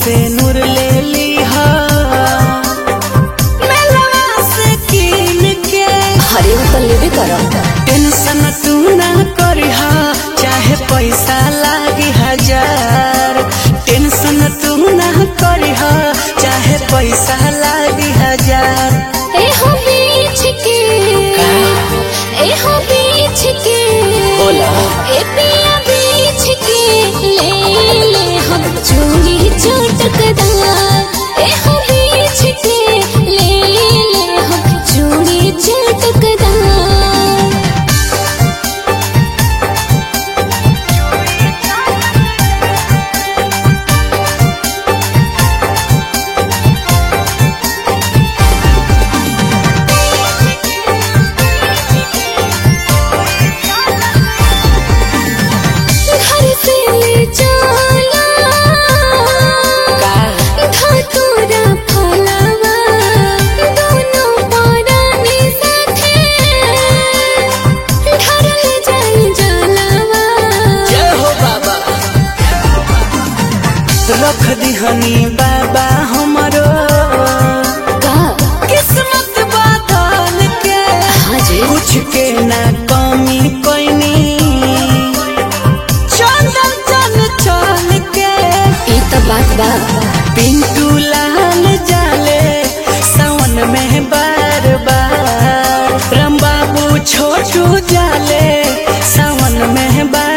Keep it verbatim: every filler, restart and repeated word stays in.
से नूर ले ली हा मेलवा से कीन के। हरे तो लेबे करो। टेंशन तू ना करिहा चाहे पैसा लागी हजार। टेंशन तू ना करिहा चाहे पैसा लागी हजार। ए हो बीच के ए हो बीच के बोला ए पिया बीच के ले ले हम चूड़ी चटकदार। ए हो बीच के ले ले हम चूड़ी चटकदार। रख दिहनी बाबा हमरो किस्मत बदल के। कुछ के ना कमी कोइनी चंदन चल चल के। ई तो बात बा। पिंटू लाल जाले सावन में बार बार। राम बाबू छोटू जाले सावन में बार